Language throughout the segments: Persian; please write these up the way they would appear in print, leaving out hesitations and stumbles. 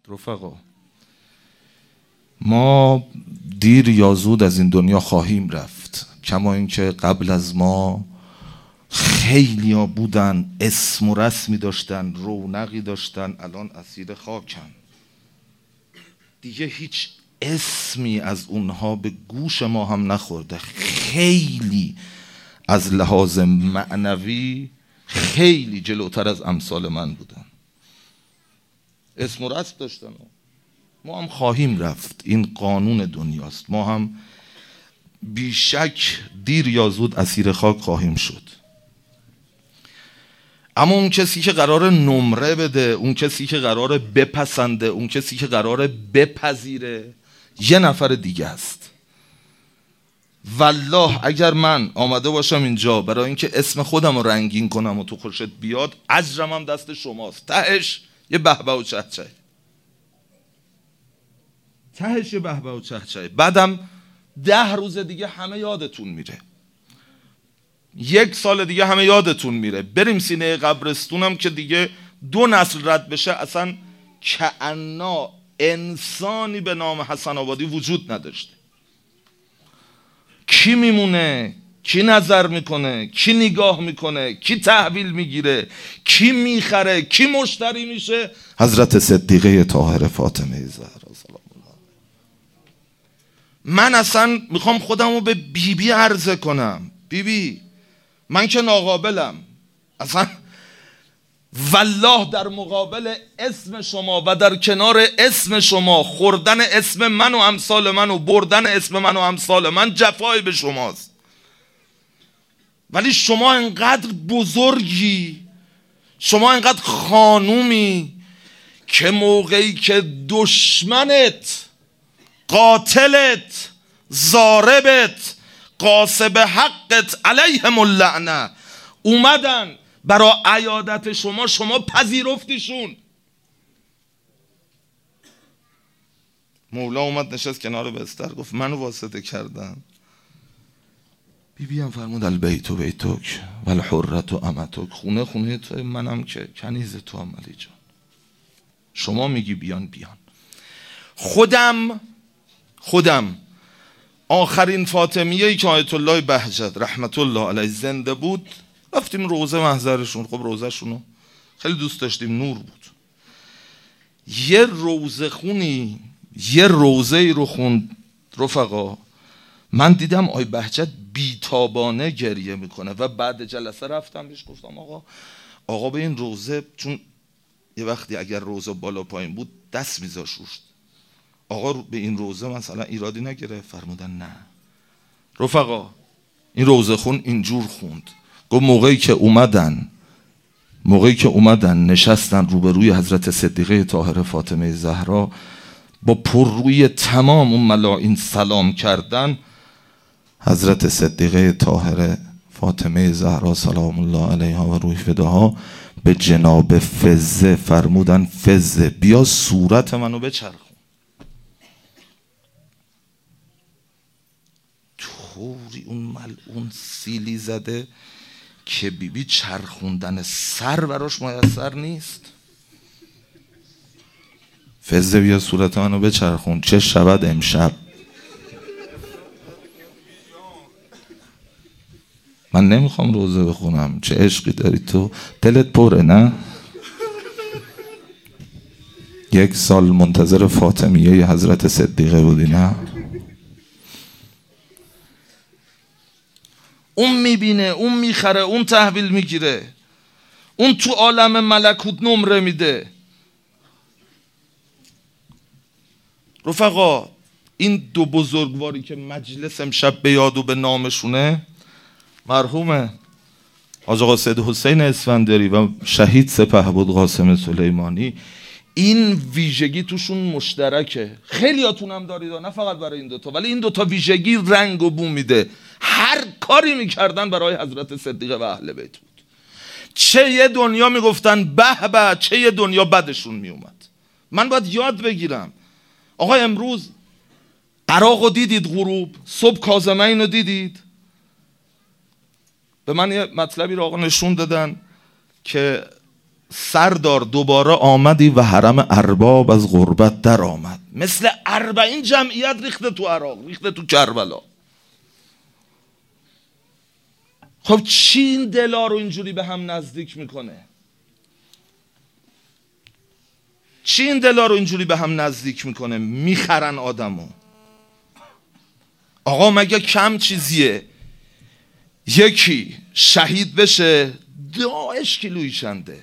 رفقا ما دیر یا زود از این دنیا خواهیم رفت، کما اینکه قبل از ما خیلی ها بودن، اسم و رسمی داشتن، رونقی داشتن، الان اسیر خاکن. دیگه هیچ اسمی از اونها به گوش ما هم نخورده. خیلی از لحاظ معنوی خیلی جلوتر از امثال من بودن، اسم و رسم داشتن. ما هم خواهیم رفت، این قانون دنیاست. ما هم بیشک دیر یا زود اسیر خاک خواهیم شد. اما اون کسی که قراره نمره بده، اون کسی که قراره بپسنده، اون کسی که قراره بپذیره یه نفر دیگه است. والله اگر من آمده باشم اینجا برای اینکه اسم خودم رو رنگین کنم و تو خوشت بیاد، اجرم هم دست شماست. تهش یه بهبه و چهچه، تهش یه بهبه و چهچه. بعدم 10 روز دیگه همه یادتون میره، 1 سال دیگه همه یادتون میره. بریم سینه قبرستونم که دیگه 2 نسل رد بشه، اصلا کأننا انسانی به نام حسن آبادی وجود نداشته. کی میمونه؟ کی نظر میکنه؟ کی نگاه میکنه؟ کی تحویل میگیره؟ کی میخره؟ کی مشتری میشه؟ حضرت صدیقه طاهره فاطمه زهرا سلام الله. من اصلا میخوام خودمو به بیبی عرضه کنم. بیبی من که ناقابلم اصلا، والله در مقابل اسم شما و در کنار اسم شما خوردن اسم من و امثال من و بردن اسم من و امثال من جفای به شماست. ولی شما انقدر بزرگی، شما انقدر خانومی که موقعی که دشمنت، قاتلت، ضاربت، غاصب حقت علیهم اللعنه اومدن برای عیادت شما، شما پذیرفتیشون. مولا اومد نشست کنار بستر، گفت منو واسطه کردن. بیبی هم فرمود البیت و بیتک و الحرة امتک، خونه خونه تو، منم که کنیز تو هم علی جان. شما میگی بیان بیان. خودم آخرین فاطمیه‌ای که آیت الله بهجت رحمت الله علیه زنده بود رفتیم روزه محضرشون. خب روزه شونو خیلی دوست داشتیم، نور بود. یه روزه خونی، یه روزه ای رو خوند رفقا. من دیدم آی بهجت بیتابانه گریه میکنه و بعد جلسه رفتم بهش گفتم آقا به این روزه، چون یه وقتی اگر روزه بالا پایین بود دست میذاش روش، آقا به این روزه مثلا ایرادی نگیره؟ فرمودن نه. رفقا این روزه خون اینجور خوند، گفت موقعی که اومدن نشستن روبروی حضرت صدیقه طاهره فاطمه زهرا، با پررویی تمام اون ملاعین سلام کردن. حضرت صدیقه طاهره فاطمه زهرا سلام الله علیها و روح فداها به جناب فزه فرمودن فزه بیا صورت منو بچرخون. طوری اون ملعون سیلی زده که بیبی چرخوندن سر براش میسر نیست. فزه بیا صورت منو بچرخون. چه شود امشب؟ من نمیخوام روزه بخونم. چه عشقی داری تو، دلت پره نه؟ 1 سال منتظر فاطمیه حضرت صدیقه بودی نه؟ اون میبینه، اون میخره، اون تحویل میگیره، اون تو عالم ملکوت نمره میده. رفقا این 2 بزرگواری که مجلس امشب به یاد و به نامشونه، مرحوم حاج آقا سید حسین اسفندیاری و شهید سپهبد قاسم سلیمانی، این ویژگی توشون مشترکه. خیلی هاتون هم دارید، نه فقط برای این 2 تا، ولی این 2 تا ویژگی رنگ و بو میده. هر کاری میکردن برای حضرت صدیقه و اهل بیت بود. چه یه دنیا میگفتن به به، چه یه دنیا بدشون میومد. من باید یاد بگیرم. آقا امروز عراقو دیدید غروب، صبح کاظمین رو دیدید. به من یه مطلبی رو آقا نشون دادن که سردار دوباره آمدی و حرم ارباب از غربت در آمد. مثل 40 جمعیت ریخته تو عراق، ریخته تو کربلا. خب چی این دلا رو اینجوری به هم نزدیک میکنه؟ چی این دلا رو اینجوری به هم نزدیک میکنه؟ میخرن آدمو. آقا مگه کم چیزیه یکی شهید بشه 10 کیلویی چنده؟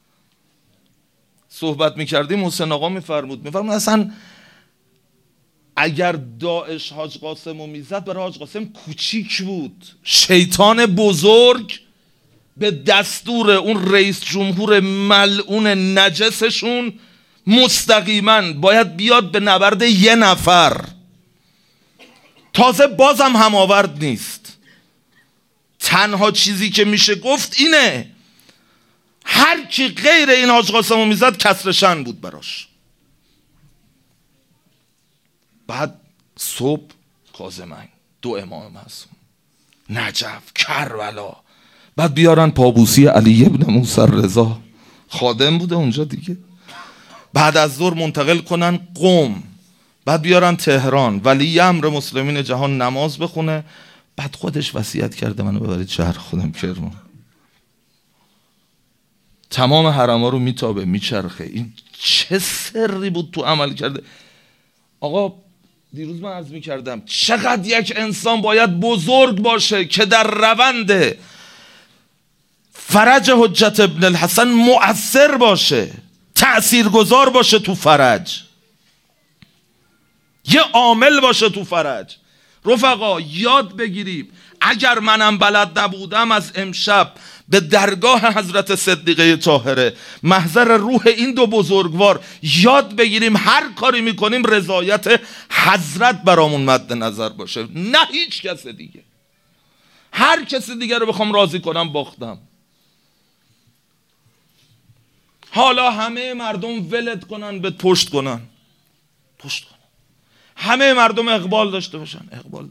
صحبت میکردیم حسین آقا میفرمود اصلا اگر داعش حاج قاسم رو میزد برای حاج قاسم کوچیک بود. شیطان بزرگ به دستور اون رئیس جمهور ملعون نجسشون مستقیما باید بیاد به نبرد 1 نفر. تازه بازم هماورد نیست. تنها چیزی که میشه گفت اینه هر کی غیر این حاج قاسم رو میزد کسر شأن بود براش. بعد صبح کاظمین، 2 امام معصوم، نجف، کربلا، بعد بیارن پابوسی علی ابن موسی رضا، خادم بوده اونجا دیگه. بعد از ظهر منتقل کنن قم، بعد بیارن تهران، ولی امر مسلمین جهان نماز بخونه. بعد خودش وصیت کرده منو ببرید شهر خودم کرمان. تمام حرما رو میتابه، میچرخه. این چه سری بود تو عمل کرده؟ آقا دیروز من عرض میکردم چقدر یک انسان باید بزرگ باشه که در روند فرج حجت ابن الحسن مؤثر باشه، تأثیرگذار باشه تو فرج، یه عامل باشه تو فرج. رفقا یاد بگیریم. اگر منم بلد نبودم از امشب به درگاه حضرت صدیقه طاهره محضر روح این 2 بزرگوار یاد بگیریم هر کاری میکنیم رضایت حضرت برامون مد نظر باشه، نه هیچ کس دیگه. هر کسی دیگه رو بخوام راضی کنم باختم. حالا همه مردم ولت کنن به پشت کنن، همه مردم اقبال داشته باشن.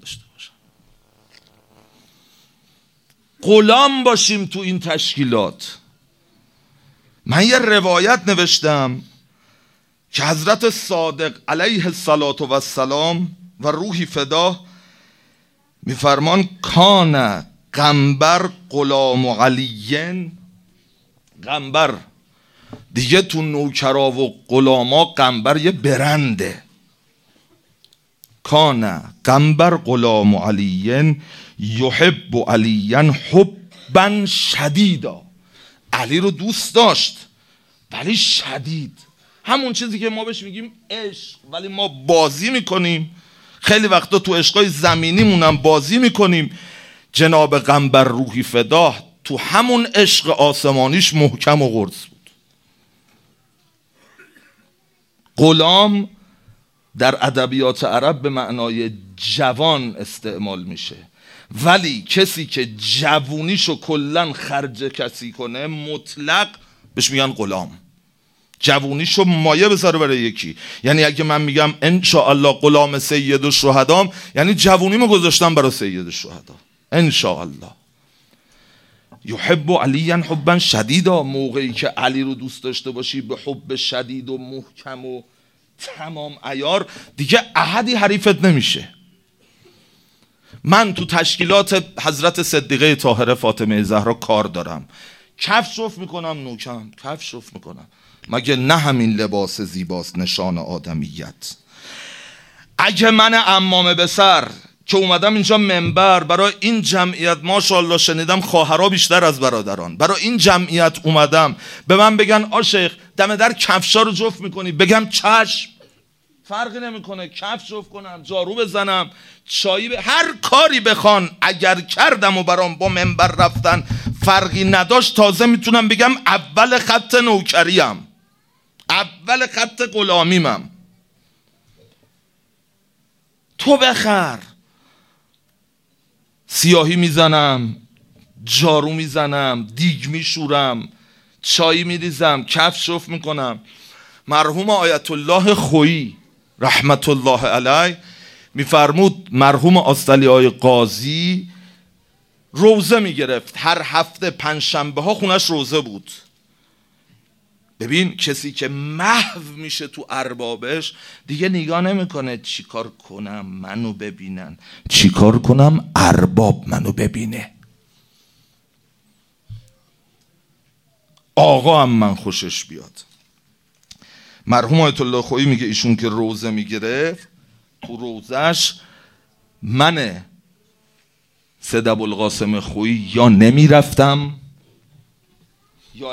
غلام باشیم تو این تشکیلات. من یه روایت نوشتم که حضرت صادق علیه السلام و روحی فدا میفرمان کان قنبر غلام علیین. قنبر دیگه تو نوکرا و غلاما قنبر یه برنده. کان قنبر غلام علیین یحب علیین حبا شدیدا. علی رو دوست داشت ولی شدید. همون چیزی که ما بهش میگیم عشق، ولی ما بازی میکنیم. خیلی وقتا تو عشقای زمینیمونم بازی میکنیم. جناب قنبر روحی فدا تو همون عشق آسمانیش محکم و قرص بود. غلام در ادبیات عرب به معنای جوان استعمال میشه، ولی کسی که جوونیشو کلن خرج کسی کنه مطلق بهش میگن غلام. جوونیشو مایه بذاره برای یکی. یعنی اگه من میگم انشاءالله غلام سید الشهدا، یعنی جوونیمو گذاشتم برای سید الشهدا انشاءالله. یحب علی حبا شدیدا. موقعی که علی رو دوست داشته باشی به حب شدید و محکم و تمام عیار، دیگه احدی حریفت نمیشه. من تو تشکیلات حضرت صدیقه طاهره فاطمه زهرا کار دارم. کف شف میکنم نوکم، کف شف میکنم. مگه نه همین لباس زیباست نشان آدمیت؟ اگه من عمامه به سر که اومدم اینجا منبر برای این جمعیت، ماشاءالله شنیدم خواهرها بیشتر از برادران، برای این جمعیت اومدم به من بگن آ شیخ دم در کفشا رو جفت میکنی، بگم چشم، فرقی نمیکنه، کف جفت کنم، جارو بزنم، چایی هر کاری بخوان اگر کردم و برام با منبر رفتن فرقی نداشت، تازه میتونم بگم اول خط نوکریم، اول خط غلامیمم. تو بخر. سیاهی میزنم، جارو میزنم، دیگ میشورم، چایی میریزم، کف شف میکنم. مرحوم آیت الله خویی رحمت الله علیه میفرمود مرحوم آستالیای قاضی روزه میگرفت، هر هفته پنجشنبه ها خونش روزه بود. ببین کسی که محو میشه تو اربابش دیگه نگاه نمیکنه چیکار کنم منو ببینن، چیکار کنم ارباب منو ببینه. آقا هم من خوشش بیاد. مرحوم آیت الله خویی میگه ایشون که روزه میگرفت تو روزش من سید ابوالقاسم خویی یا نمیرفتم یا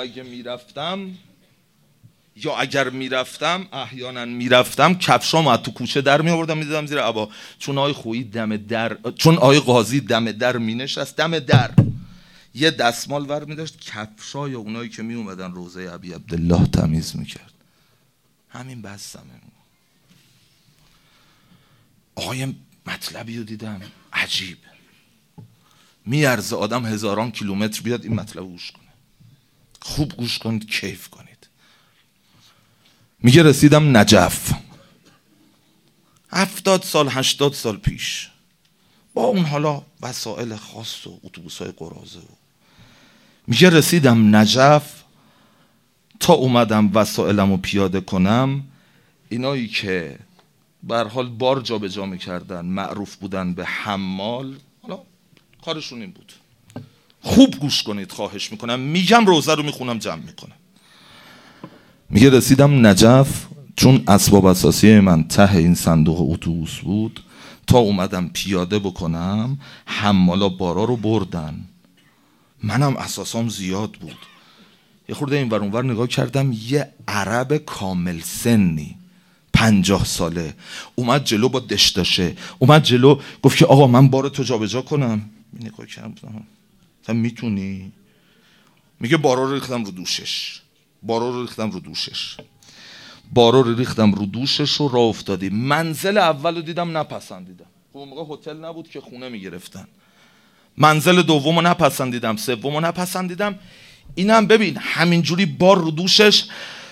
اگر میرفتم احیانا میرفتم کفشام از تو کوچه در میآوردم میدادم زیر عبا، چون آقای خویی چون آقای قاضی دم در مینشست، دم در یه دستمال ور میداشت کفشای اونایی که می اومدن روزه ابی عبدالله تمیز میکرد. همین بستمه. آقای مطلبی رو دیدم عجیب، میارزه آدم هزاران کیلومتر بیاد این مطلب گوش کنه. خوب گوش کنید، کیف کنید. میگه رسیدم نجف 70 سال 80 سال پیش با اون حالا وسایل خاص و اتوبوس‌های قراضه میگه رسیدم نجف تا اومدم وسایلمو پیاده کنم، اینایی که به هر حال بار جا به جا میکردن معروف بودن به حمال، حالا کارشون این بود. خوب گوش کنید خواهش میکنم، میگم روزه رو میخونم جمع میکنم. میگه رسیدم نجف چون اسباب اساسی من ته این صندوق اتوبوس بود، تا اومدم پیاده بکنم حمالا بارا رو بردن، منم اساسام زیاد بود. یه خورده این ور اون ور نگاه کردم، یه عرب کامل سنی 50 ساله اومد جلو با دشداشه، اومد جلو گفت که آقا من بار تو جابجا کنم. نگاه کردم تا میتونی؟ میگه بارا رو ریختم رو دوشش و راه افتادیم. منزل اول رو دیدم نپسندیدم، اون موقع هتل نبود که خونه میگرفتن. منزل دوم رو نپسندیدم، سوم رو نپسندیدم. اینم ببین همینجوری بار رو دوشش،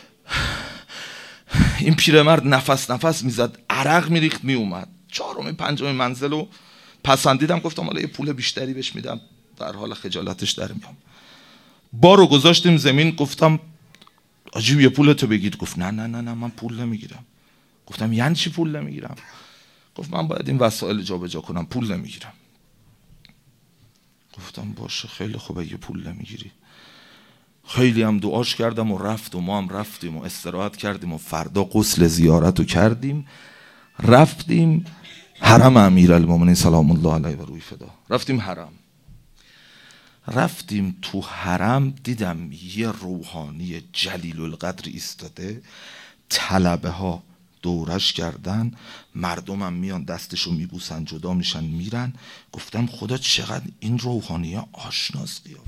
این پیرمرد نفس میزد، عرق میریخت میومد. چهارم پنجم منزل رو پسندیدم، گفتم حالا یه پول بیشتری بهش میدم، در حال خجالتش در میام. بار رو گذاشتیم زمین، گفتم عجیب یه پولتو بگید. گفت نه من پول نمیگیرم. گفتم یعنی چی پول نمیگیرم؟ گفت من باید این وسایل جابجا کنم، پول نمیگیرم. گفتم باشه خیلی خوبه یه پول نمیگیری. خیلی هم دعاش کردم و رفت و ما هم رفتیم و استراحت کردیم و فردا غسل زیارت رو کردیم، رفتیم حرم امیرالمومنین سلام الله علیه و روی فدا. رفتیم تو حرم، دیدم یه روحانی جلیل القدر ایستاده، طلبه ها دورش کردن، مردمم میان دستشو میبوسن جدا میشن میرن. گفتم خدا چقدر این روحانیه آشناست قیافش،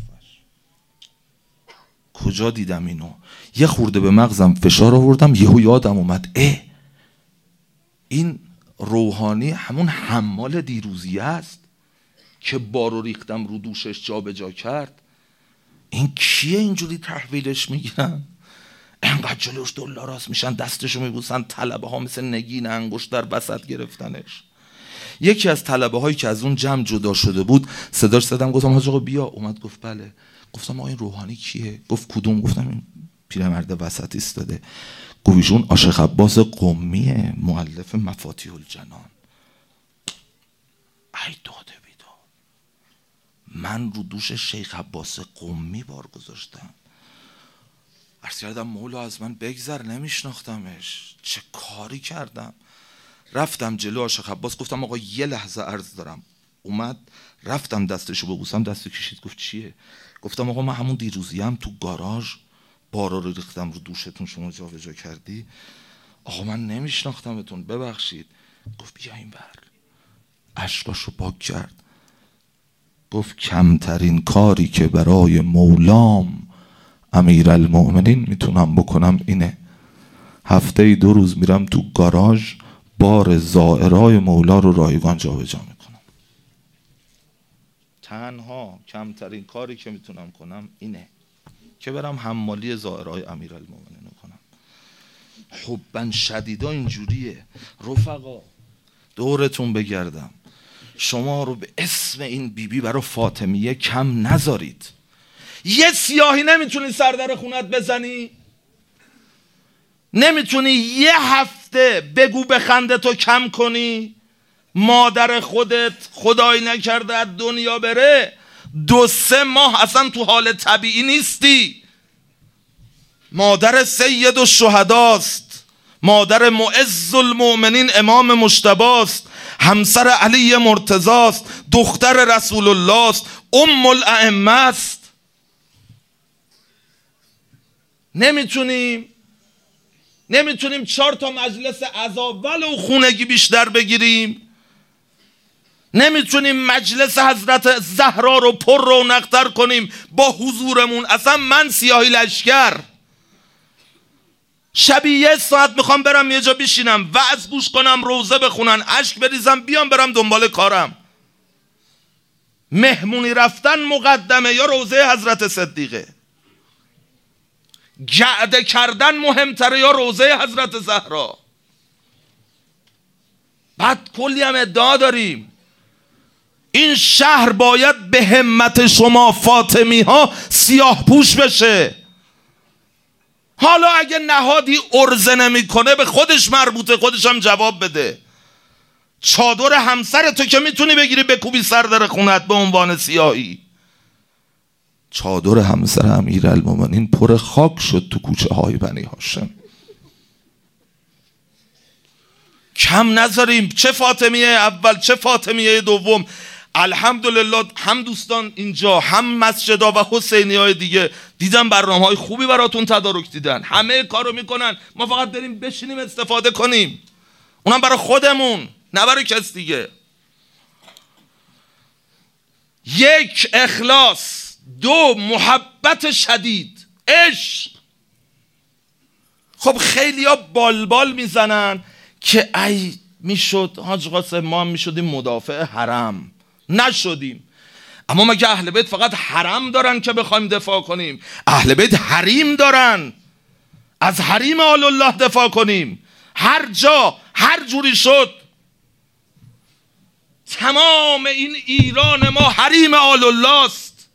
کجا دیدم اینو؟ یه خورده به مغزم فشار آوردم، یهو یادم اومد این روحانی همون حمال دیروزی است که بارو ریختم رو دوشش جا به جا کرد. این کیه اینجوری تحویلش میگیرن؟ انقدر جلوش دلاراست میشن، دستشو میبوسن، طلبه ها مثل نگین انگشت در وسط گرفتنش. یکی از طلبه هایی که از اون جمع جدا شده بود صداش زدم، گفتم حاج آقا بیا. اومد گفت بله. گفتم آقا این روحانی کیه؟ گفت کدوم؟ گفتم این پیرمرد وسط ایستاده. گفت ایشون آشیخ عباس قمیه، مؤلف مفاتیح الجنان. ای داده بیدار، من رو دوش شیخ عباس قمی بار گذاشتم. عرض کردم مولا از من بگذر، نمیشناختمش، چه کاری کردم؟ رفتم جلو آشیخ عباس، گفتم آقا یه لحظه عرض دارم. اومد، رفتم دستشو ببوسم، دستو کشید. گفت چیه؟ گفتم آقا من همون دیروزی هم تو گاراژ بارا رو ریختم رو دوشتون، شما جا به جا کردی. آقا من نمیشناختمتون، ببخشید. گفت بیا این بر. اشکاشو پاک کرد، گفت کمترین کاری که برای مولام امیرالمومنین میتونم بکنم اینه، هفته 2 روز میرم تو گاراژ بار زائرای مولا رو رایگان جا به جا میکنم. تنها کمترین کاری که میتونم کنم اینه که برم حمالی زائرای امیرالمومنین کنم. حبا شدیدا اینجوریه. رفقا دورتون بگردم، شما رو به اسم این بیبی برای فاطمیه کم نذارید. یه سیاهی نمیتونی سردر خونت بزنی؟ نمیتونی یه هفته بگو بخنده تو کم کنی؟ مادر خودت خدای نکرده از دنیا بره 2-3 ماه اصلا تو حال طبیعی نیستی. مادر سید الشهداست، مادر معز المؤمنین امام مجتباست، همسر علی مرتضاست، دختر رسول الله است، ام الائمه است. نمیتونیم 4 تا مجلس عزا ولو خونگی بیشتر بگیریم. نمیتونیم مجلس حضرت زهرا رو پر رونق‌تر کنیم با حضورمون. اصلا من سیاهی لشکر شبیه 1 ساعت میخوام برم یه جا بشینم وعظ گوش کنم، روزه بخونن، اشک بریزم، بیام برم دنبال کارم. مهمونی رفتن مقدمه یا روزه حضرت صدیقه؟ جعده کردن مهمتره یا روزه حضرت زهرا؟ بعد کلی هم ادعا داریم. این شهر باید به همت شما فاطمی ها سیاه پوش بشه. حالا اگه نهادی عرضه نمیکنه به خودش مربوطه، خودش هم جواب بده. چادر همسر تو که میتونی بگیری بکوبی سر در خونت به عنوان سیاهی. چادر همسر امیرالمومنین پر خاک شد تو کوچه های بنی هاشم. کم نذاریم، چه فاطمیه اول چه فاطمیه دوم. الحمدلله هم دوستان اینجا هم مسجدها و حسینی های دیگه دیدم برنامه های خوبی براتون تدارک دیدن، همه کارو میکنن، ما فقط بریم بشینیم استفاده کنیم، اونم برای خودمون نه برای کس دیگه. 1 اخلاص، 2 محبت شدید، عشق. خب خیلی ها بالبال میزنن که ای میشد حاج قاسم ما هم میشدیم مدافع حرم، نشدیم. اما مگه اهل بیت فقط حرم دارن که بخوایم دفاع کنیم؟ اهل بیت حریم دارن، از حریم آل الله دفاع کنیم. هر جا هر جوری شد تمام این ایران ما حریم آل الله است.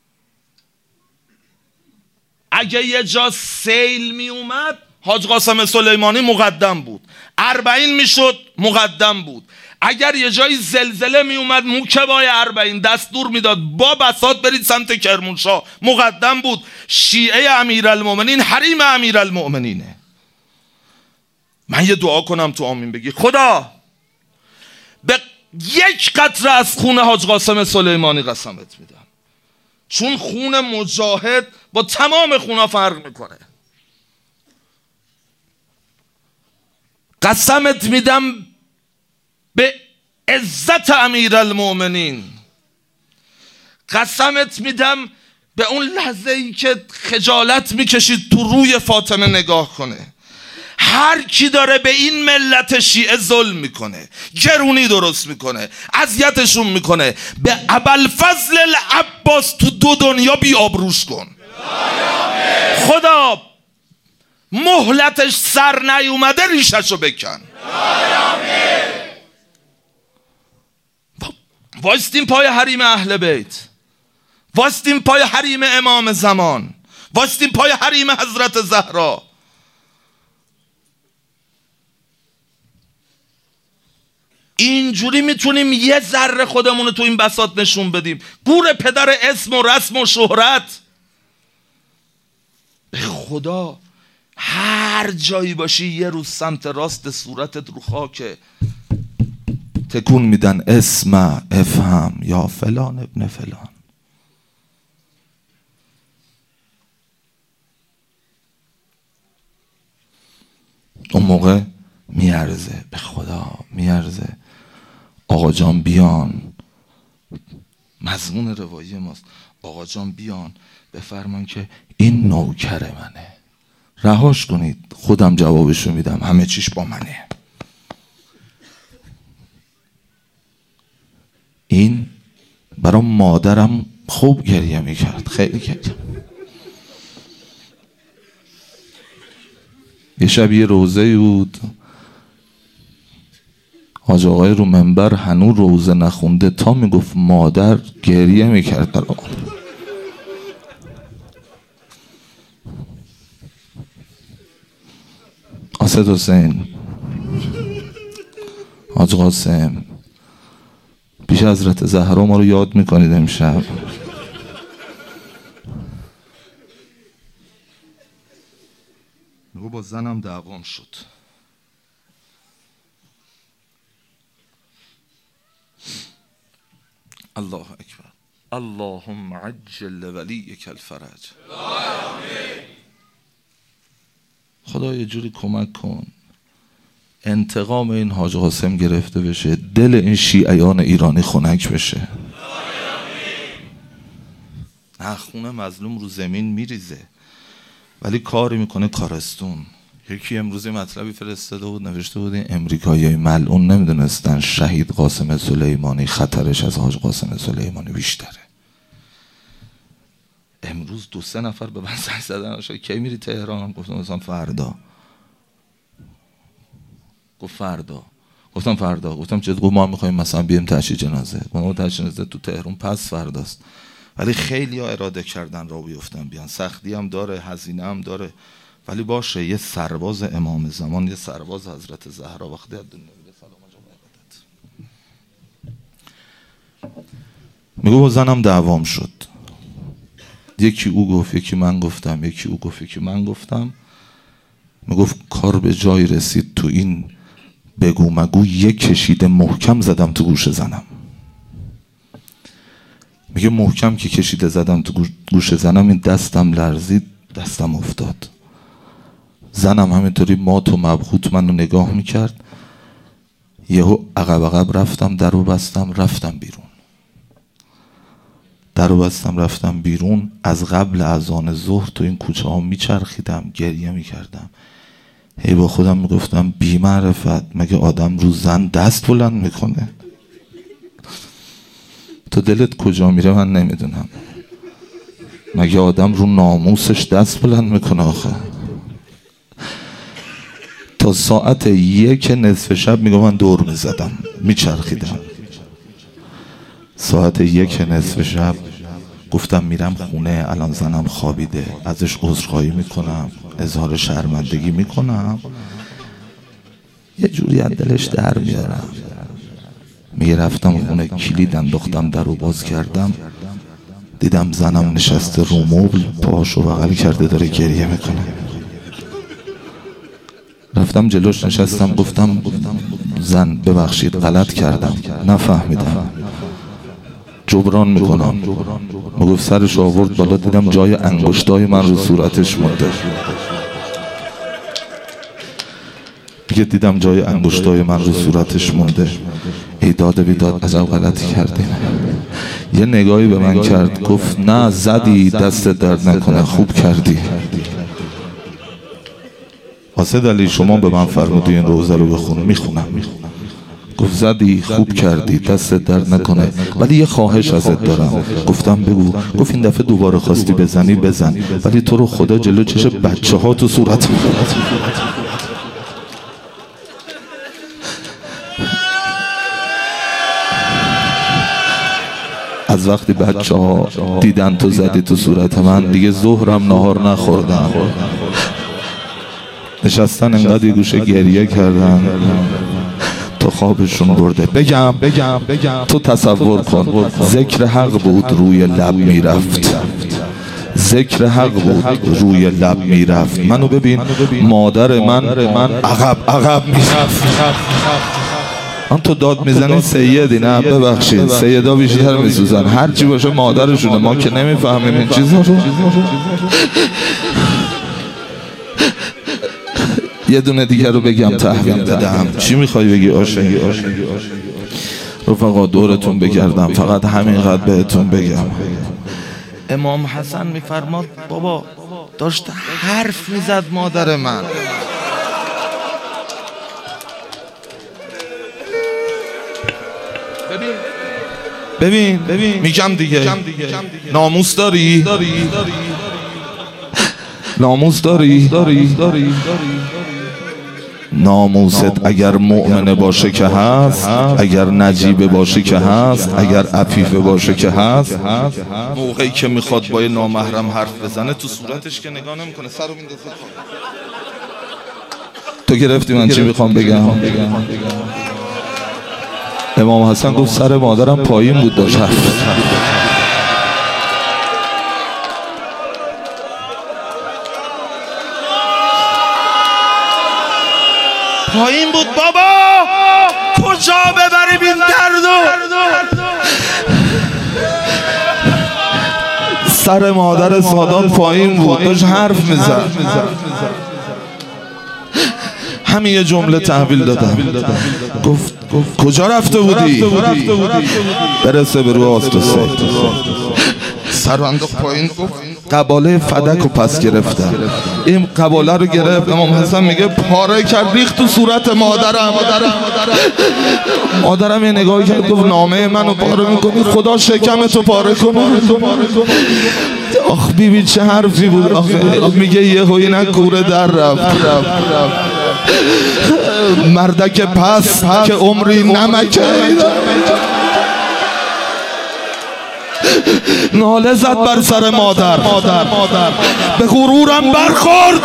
اگه یه جا سیل می اومد حاج قاسم سلیمانی مقدم بود، 40 میشد مقدم بود. اگر یه جایی زلزله می اومد موکبای 40 دستور میداد با بساط برید سمت کرمانشاه، مقدم بود. شیعه امیرالمومنین حریم امیرالمومنینه. من یه دعا کنم تو آمین بگی خدا به 1 قطره از خون حاج قاسم سلیمانی قسمت میدم، چون خون مجاهد با تمام خونا فرق میکنه. قسمت میدم به عزت امیرالمومنین، قسمت میدم به اون لحظه ای که خجالت میکشید تو روی فاطمه نگاه کنه. هر کی داره به این ملت شیعه ظلم میکنه، گرونی درست میکنه، اذیتشون میکنه، به ابوالفضل العباس تو 2 دنیا بی آبروش کن. خدا مهلتش سر نیومده ریششو بکن. وایستیم پای حریم اهل بیت، وایستیم پای حریم امام زمان، وایستیم پای حریم حضرت زهرا. اینجوری میتونیم یه ذره خودمون رو تو این بساط نشون بدیم. گور پدر اسم و رسم و شهرت. به خدا هر جایی باشی یه روز سمت راست صورتت رو خاکه، تکون میدن اسم افهم یا فلان ابن فلان. اون موقع میارزه، به خدا میارزه آقا جان بیان، مضمون روایی ماست، آقا جان بیان بفرمان که این نوکر منه، رهاش کنید، خودم جوابشو میدم، همه چیش با منه. این برای مادرم خوب گریه میکرد، خیلی گریه. یه شب یه روزه بود، حاج آقای رو منبر هنوز روزه نخونده تا میگفت مادر گریه میکرد برای ناصر حسین، حاج قاسم، پیش حضرت زهرا ما رو یاد میکنید امشب. میگو با زنم دعوام شد. الله اکبر. اللهم عجل ولیک الفرج. خدا یه جوری کمک کن انتقام این حاج قاسم گرفته بشه، دل این شیعیان ایرانی خنک بشه. نه، خون مظلوم رو زمین میریزه ولی کاری میکنه کارستون. یکی امروز مطلبی فرستاده بود، نوشته بود این امریکایی‌های ملعون نمیدونستن شهید قاسم سلیمانی خطرش از حاج قاسم سلیمانی بیشتره. امروز 2-3 نفر به من زنگ زدن کی میری تهران؟ گفتم مثلا فردا. گفت فردا. گفتم فردا. گفتم چه؟ گفت ما میخوایم مثلا بیایم تشییع جنازه. ما تشییع جنازه تو تهران پس فرداست. ولی خیلی ها اراده کردن را بیفتن بیان، سختی هم داره، هزینه هم داره، ولی باشه یه سرباز امام زمان، یه سرباز حضرت زهرا وقتی از دنیا میره سلام علیکم. میگو با زنم دعوام شد. یکی او گفت، یکی من گفتم، یکی او گفت، یکی من گفتم. میگفت کار به جای رسید تو این بگو مگو یک کشیده محکم زدم تو گوش زنم. میگه محکم که کشیده زدم تو گوش زنم، این دستم لرزید، دستم افتاد. زنم همینطوری مات و مبهوت منو نگاه میکرد. یهو عقب رفتم، درو بستم، رفتم بیرون. درو بستم رفتم بیرون. از قبل اذان ظهر تو این کوچه ها میچرخیدم، گریه میکردم. هی با خودم میگفتم بی معرفت، مگه آدم رو زن دست بلند میکنه؟ تو دلت کجا میره من نمیدونم. مگه آدم رو ناموسش دست بلند میکنه آخه؟ تا ساعت 1 نصف شب میگم من دور میزدم، میچرخیدم. ساعت 1 نصف شب گفتم میرم خونه، الان زنم خوابیده، ازش عذرخواهی میکنم، اظهار شرمندگی میکنم، یه جوری از دلش در میارم. میگه رفتم خونه، کلید انداختم، در رو باز کردم، دیدم زنم نشسته رو مبل، پاهاشو بغل کرده داره گریه میکنه. رفتم جلوش نشستم، گفتم زن ببخشید غلط کردم، نفهمیدم، جبران میکنم. میگفت سرش آورد بالا، دیدم جای انگشتای من رو صورتش مونده. میگه دیدم جای انگشتای من رو صورتش مونده. ای داد بیداد، عجب غلطی کردیم. یه نگاهی به من کرد، گفت نه زدی، دست درد نکنه، خوب کردی. قاصد علی شما به من فرمودی این روزه رو بخون، میخونم. گفت زدی، خوب کردی، دست درد نکنه، ولی یه خواهش ازت دارم. گفتم بگو. گفت این دفعه دوباره خواستی بزنی بزن، ولی تو رو خدا جلو چش بچه ها تو صورت از وقتی بچه ها دیدن تو زدی تو صورت من، دیگه ظهرم نهار نخوردم. نشستن انقدر یه گوشه گریه کردن تو خوابشون برده. بگم تو تصور کن، ذکر حق بود روی لب میرفت، ذکر حق بود روی لب میرفت. منو ببین، مادر من عقب میرفت. آن تو داد میزنی سیدی، نه ببخشید سیدا بیشتر میسوزن، هرچی باشه مادرشونه، ما که نمیفهمیم این چیزا رو. یه دونه دیگه رو بگم تحویل بدم. چی میخوای بگی آشه؟ رفقا دورتون بگردم، فقط همینقدر بهتون بگم. امام حسن میفرماد بابا داشت حرف میزد مادر من. ببین میگم دیگه، ناموس داری؟ ناموس داری؟ ناموست اگر مؤمنه باشه که هست، اگر نجیبه باشه که هست، اگر عفیفه باشه که هست، موقعی که میخواد با یه نامحرم حرف بزنه تو صورتش که نگاه نمیکنه، سرو میندازه. تو گرفتی من چی میخوام بگم. امام حسن گفت سر مادرم پایین بود داشت پایین بود. بابا کجا ببریم این دردو؟ سر مادر سادات پایین بود داشت حرف میزد. همین یه جمله تحویل دادم. گفت کجا رفته بودی؟ برسه به رو آستوسه. سر انداخت پایین. گفت قباله فدک رو پس گرفتم. این قباله رو گرفت. امام حسن میگه پاره کرد ریخت تو صورت مادرم. مادرم یه نگاهی کرد گفت نامه منو پاره میکنی؟ خدا شکمتو پاره کنه. آخ بیبی چه حرفی بود. میگه یه هوی نه کوره در رفت. مردک پس که عمری نمکه ناله زد بر سر مادر. به غرورم برخورد.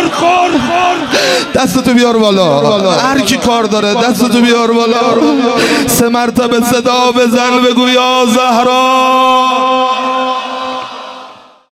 دستتو بیار بالا. هر کی کار داره دستتو بیار بالا. 3 مرتبه صدا بزن بگو یا زهرا.